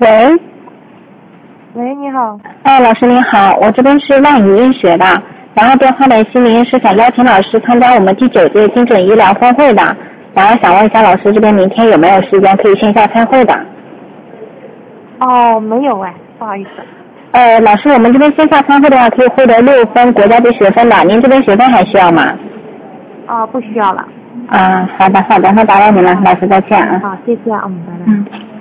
喂， 喂，你好。 老师您好，我这边是万语音学的，然后电话的姓名是想邀请老师参加我们第9届精准医疗峰会的，然后想问一下老师这边明天有没有时间可以线下参会的？ 哦，没有哎，不好意思。 老师，我们这边线下参会的话可以获得6分国家级学分的，您这边学分还需要吗？ 哦，不需要了。 好的，那打扰您了，老师再见啊。 好，谢谢啊，拜拜。